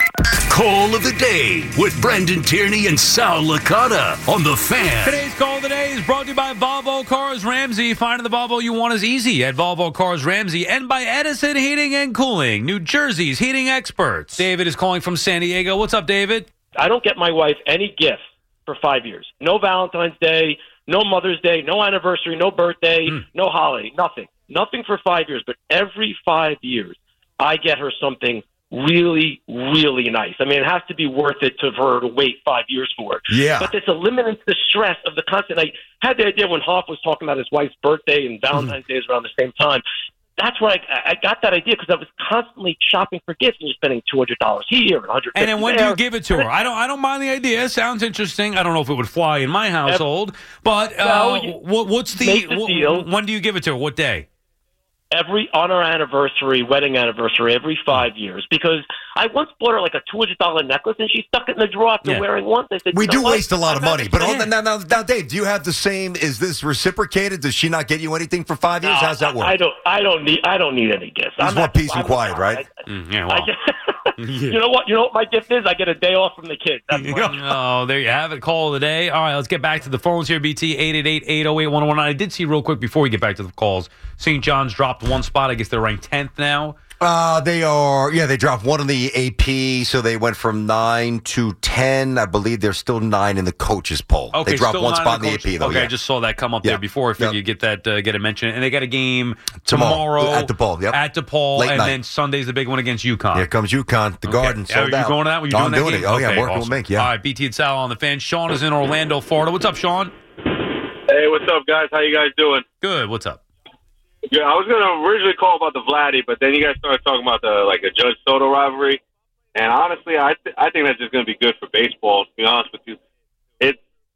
Call of the day with Brendan Tierney and Sal Licata on The Fan. Today's call of the day is brought to you by Volvo Cars Ramsey. Finding the Volvo you want is easy at Volvo Cars Ramsey, and by Edison Heating and Cooling, New Jersey's heating experts. David is calling from San Diego. What's up, David? I don't get my wife any gifts for five years. No Valentine's Day, no Mother's Day, no anniversary, no birthday, mm. no holiday, nothing. Nothing for five years. But every five years, I get her something really, really nice. I mean, it has to be worth it to, for her to wait five years for it. Yeah. But it's eliminates the stress of the constant. I had the idea when Hoff was talking about his wife's birthday and Valentine's mm-hmm. Day is around the same time. That's where I, I got that idea, because I was constantly shopping for gifts and you're spending two hundred dollars here and one hundred fifty dollars And then when there. do you give it to her? I don't I don't mind the idea. Sounds interesting. I don't know if it would fly in my household, but uh, well, you what, what's the, make the what, deal. when do you give it to her? What day? Every on our anniversary, wedding anniversary, every five years. Because I once bought her like a two hundred dollars necklace, and she stuck it in the drawer after Yeah. wearing once. I said, We you know do what? waste a lot of I'm money, but not- hold on, now, now, now, Dave, do you have the same? Is this reciprocated? Does she not get you anything for five years? No, How's that work? I don't. I don't need. I don't need any gifts. You just I'm want not- peace and I'm- quiet, right? Mm, yeah, I well. get- You know what? You know what my gift is? I get a day off from the kids. That's what Oh, there you have it. Call of the day. All right, let's get back to the phones here. B T eight eight eight, eight oh eight, one oh one nine. I did see real quick before we get back to the calls, Saint John's dropped one spot. I guess they're ranked tenth now. Uh, they are, yeah, they dropped one in the A P, so they went from nine to ten. I believe they're still nine in the coaches poll. Okay, they dropped still one nine spot in in the the A P, though. Okay, yeah. I just saw that come up Yeah. there before. I figured Yep. you get that, uh, get a mention. And they got a game Tomorrow. tomorrow, At DePaul, yep. At DePaul, Late and night. then Sunday's the big one against UConn. Here comes UConn, the Okay. Garden, Are sold you out. going to that? Were you No, doing I'm that doing game? it. Oh, yeah, Okay, I'm working awesome. with Mink, yeah. All right, B T and Sal on the fan. Sean is in Orlando, Florida. What's up, Sean? Hey, what's up, guys? How you guys doing? Good. What's up? Yeah, I was going to originally call about the Vladdy, but then you guys started talking about the like a Judge Soto rivalry, and honestly, I th- I think that's just going to be good for baseball. To be honest with you, it.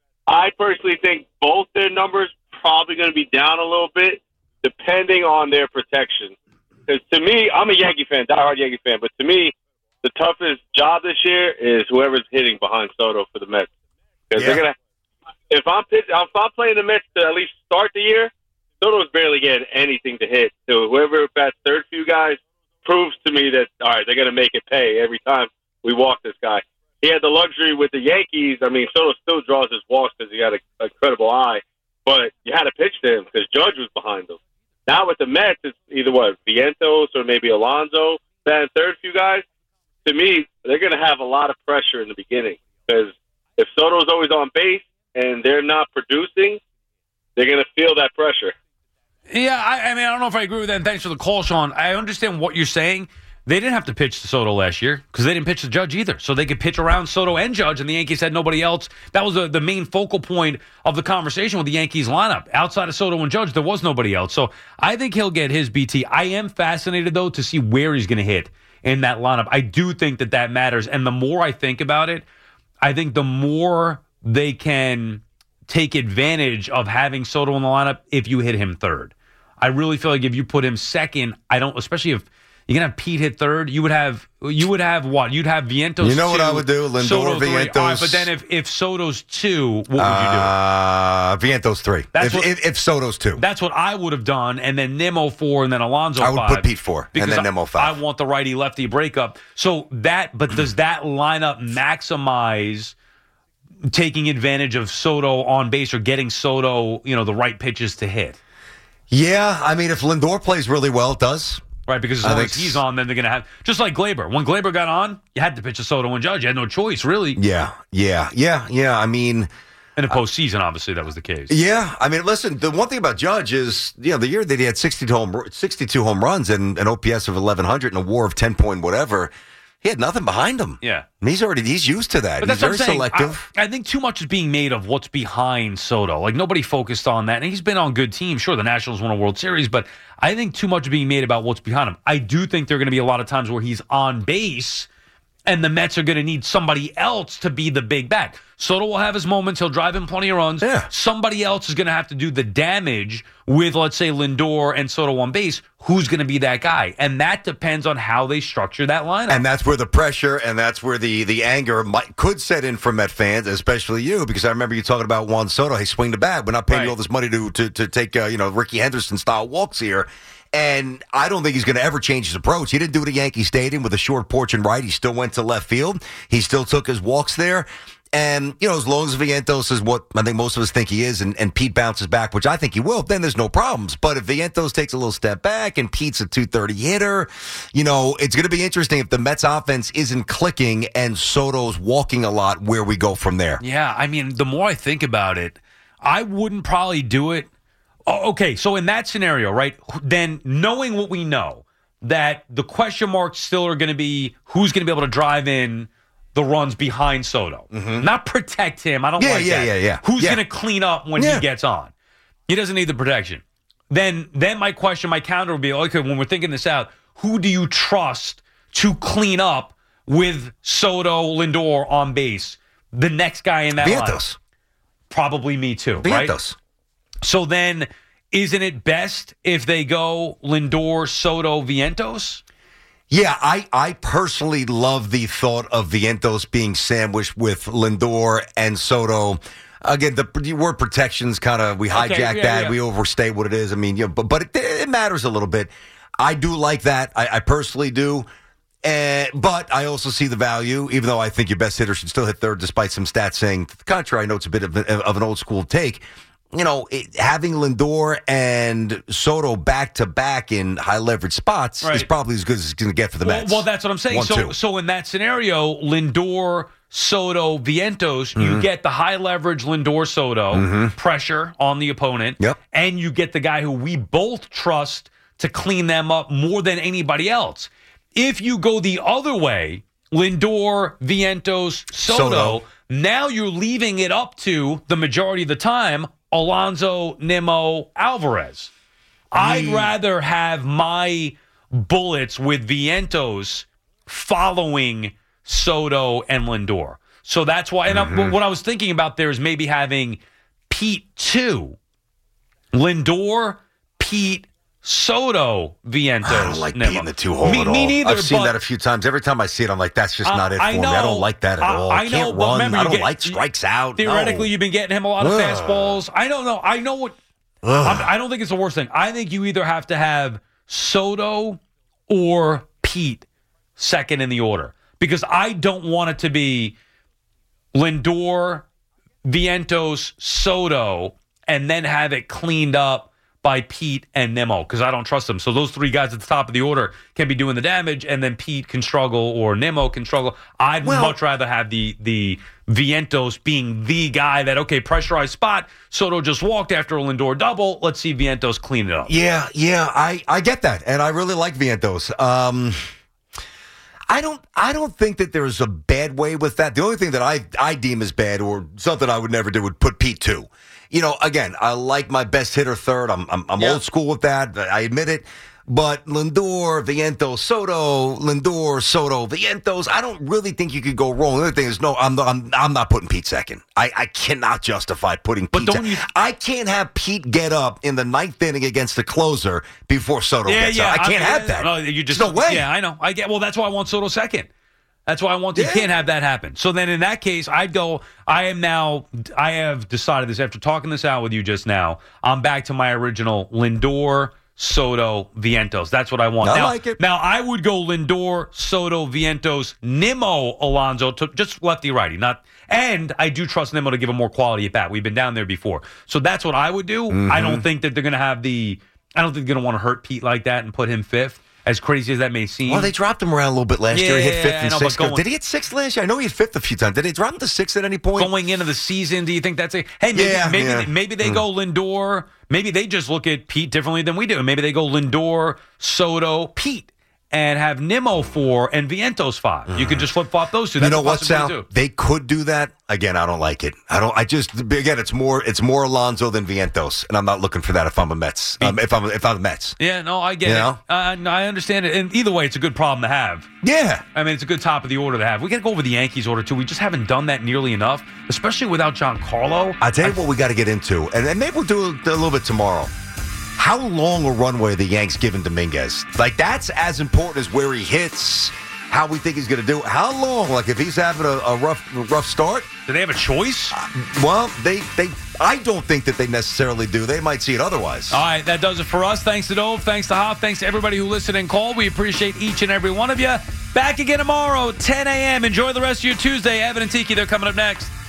I personally think both their numbers probably going to be down a little bit, depending on their protection. Because to me, I'm a Yankee fan, diehard Yankee fan, but to me, the toughest job this year is whoever's hitting behind Soto for the Mets. Because Yeah. they're gonna. If I'm pitch, if I'm playing the Mets to at least start the year, Soto's barely getting anything to hit. So whoever bats third for you guys proves to me that, all right, they're going to make it pay every time we walk this guy. He had the luxury with the Yankees. I mean, Soto still draws his walks because he got a, a credible eye. But you had to pitch to him because Judge was behind him. Now with the Mets, it's either what, Vientos or maybe Alonso batting third for you guys. To me, they're going to have a lot of pressure in the beginning because if Soto's always on base and they're not producing, they're going to feel that pressure. Yeah, I, I mean, I don't know if I agree with that. And thanks for the call, Sean. I understand what you're saying. They didn't have to pitch to Soto last year because they didn't pitch to Judge either. So they could pitch around Soto and Judge, and the Yankees had nobody else. That was the, the main focal point of the conversation with the Yankees lineup. Outside of Soto and Judge, there was nobody else. So I think he'll get his B T. I am fascinated, though, to see where he's going to hit in that lineup. I do think that that matters. And the more I think about it, I think the more they can take advantage of having Soto in the lineup if you hit him third. I really feel like if you put him second, I don't, especially if you're gonna have Pete hit third, you would have you would have what? You'd have Vientos. You know what two, I would do? Lindor, Soto three. Vientos. All right, but then if, if Soto's two, what would Uh, Vientos three. That's If, what- if, if Soto's two. you do? That's what I would have done, and then Nimmo four, and then Alonso I would five. put Pete four, and because then I- Nimmo five. I want the righty lefty breakup. So that, but does that lineup maximize taking advantage of Soto on base or getting Soto, you know, the right pitches to hit? Yeah, I mean, if Lindor plays really well, it does. Right, because as I long think as he's on, then they're going to have... Just like Glaber. When Glaber got on, you had to pitch a Soto and Judge. You had no choice, really. Yeah, yeah, yeah, yeah. I mean... In the postseason, obviously, that was the case. Yeah, I mean, listen, the one thing about Judge is, you know, the year that he had sixty-two home, sixty-two home runs and an O P S of eleven hundred and a WAR of ten point whatever, he had nothing behind him. Yeah. And he's already, he's used to that. But He's that's what very I'm saying. selective. I, I think too much is being made of what's behind Soto. Like, nobody focused on that. And he's been on good teams. Sure, the Nationals won a World Series, but I think too much is being made about what's behind him. I do think there are going to be a lot of times where he's on base And the Mets are going to need somebody else to be the big bat. Soto will have his moments. He'll drive in plenty of runs. Yeah. Somebody else is going to have to do the damage with, let's say, Lindor and Soto on base. Who's going to be that guy? And that depends on how they structure that lineup. And that's where the pressure and that's where the, the anger might, could set in for Met fans, especially you, because I remember you talking about Juan Soto. Hey, swing the bat. We're not paying Right. you all this money to to, to take, uh, you know, Ricky Henderson-style walks here. And I don't think he's going to ever change his approach. He didn't do it at Yankee Stadium with a short porch and right. He still went to left field. He still took his walks there. And, you know, as long as Vientos is what I think most of us think he is, and, and Pete bounces back, which I think he will, then there's no problems. But if Vientos takes a little step back and Pete's a two thirty hitter, you know, it's going to be interesting if the Mets offense isn't clicking and Soto's walking a lot, where we go from there. Yeah, I mean, the more I think about it, I wouldn't probably do it. Oh, okay, so in that scenario, right, then knowing what we know, that the question marks still are going to be who's going to be able to drive in the runs behind Soto. Mm-hmm. Not protect him. I don't Yeah, like yeah, that. yeah, yeah. Who's Yeah. going to clean up when Yeah. he gets on? He doesn't need the protection. Then, then my question, my counter would be, okay, when we're thinking this out, who do you trust to clean up with Soto, Lindor on base? The next guy in that Vientos. lineup? Probably me too, Vientos. right? So then, isn't it best if they go Lindor, Soto, Vientos? Yeah, I, I personally love the thought of Vientos being sandwiched with Lindor and Soto. Again, the, the word protections kind of, we hijack Okay, yeah, that. yeah. We overstate what it is. I mean, you know, but, but it, it matters a little bit. I do like that. I, I personally do. Uh, but I also see the value, even though I think your best hitter should still hit third, despite some stats saying to the contrary. I know it's a bit of, of an old school take. You know, it, having Lindor and Soto back to back in high leverage spots Right. is probably as good as it's going to get for the Well, Mets. well, that's what I'm saying. One, so, two. so in that scenario, Lindor, Soto, Vientos, Mhm. you get the high leverage Lindor, Soto Mhm. pressure on the opponent, Yep. and you get the guy who we both trust to clean them up more than anybody else. If you go the other way, Lindor, Vientos, Soto, Soto. now you're leaving it up to the majority of the time Alonso, Nimmo, Alvarez. I'd rather have my bullets with Vientos following Soto and Lindor. So that's why, and Mm-hmm. I, what I was thinking about there is maybe having Pete two, Lindor, Pete, Soto, Vientos. I don't like Nimmo. being the two hole me, at all. Me neither. I've seen but- that a few times. Every time I see it, I'm like, that's just I- not it for I me. I know. don't like that at I- all. I I, can't know, but run. remember, I you don't get- like strikes out. Theoretically, no. you've been getting him a lot of Ugh. fastballs. I don't know. I know what. I'm, I don't think it's the worst thing. I think you either have to have Soto or Pete second in the order, because I don't want it to be Lindor, Vientos, Soto, and then have it cleaned up by Pete and Nimmo, because I don't trust them. So those three guys at the top of the order can be doing the damage, and then Pete can struggle or Nimmo can struggle. I'd Well- much rather have the the Vientos being the guy that, okay, pressurized spot, Soto just walked after a Lindor double. Let's see Vientos clean it up. Yeah, yeah, I, I get that, and I really like Vientos. Um, I don't I don't think that there's a bad way with that. The only thing that I I deem as bad, or something I would never do, would put Pete two. You know, again, I like my best hitter third. I'm I'm, I'm Yeah. old school with that. I admit it. But Lindor, Vientos, Soto, Lindor, Soto, Vientos, I don't really think you could go wrong. The other thing is, no, I'm not, I'm, I'm not putting Pete second. I, I cannot justify putting Pete don't second. you- I can't have Pete get up in the ninth inning against the closer before Soto gets up. I can't I- have that. No, you just There's no way. Yeah, I know. I get. Well, that's why I want Soto second. That's why I want. You Yeah. can't have that happen. So then, in that case, I'd go. I am now. I have decided this after talking this out with you just now. I'm back to my original Lindor, Soto, Vientos. That's what I want. I now, like it. Now I would go Lindor, Soto, Vientos, Nimmo, Alonso, to just lefty righty. Not. And I do trust Nimmo to give a more quality at bat. We've been down there before, so that's what I would do. Mm-hmm. I don't think that they're going to have the. I don't think they're going to want to hurt Pete like that and put him fifth. As crazy as that may seem. Well, they dropped him around a little bit last year. He hit fifth Yeah, and I know, but sixth. going- Did he hit sixth last year? I know he hit fifth a few times. Did they drop him to sixth at any point? Going into the season, do you think that's a hey? Maybe Yeah, maybe yeah. maybe they Mm. go Lindor. Maybe they just look at Pete differently than we do. Maybe they go Lindor, Soto, Pete, and have Nimmo four and Vientos five. Mm. You could just flip flop those two. That's you know a what, Sal? too. They could do that. Again, I don't like it. I don't. I just again, it's more. It's more Alonso than Vientos, and I'm not looking for that if I'm a Mets. Um, if I'm if I'm the Mets. Yeah, no, I get you it. Know? Uh, no, I understand it. And either way, it's a good problem to have. Yeah, I mean, it's a good top of the order to have. We got to go over the Yankees order too. We just haven't done that nearly enough, especially without Giancarlo. I tell you I, what, we got to get into, and, and maybe we'll do a, a little bit tomorrow. How long a runway are the Yanks giving Dominguez? Like, that's as important as where he hits, how we think he's going to do. How long? Like, if he's having a, a rough rough start? Do they have a choice? Uh, well, they, they. I don't think that they necessarily do. They might see it otherwise. All right, that does it for us. Thanks to Dove. Thanks to Hop. Thanks to everybody who listened and called. We appreciate each and every one of you. Back again tomorrow, ten a.m. Enjoy the rest of your Tuesday. Evan and Tiki, they're coming up next.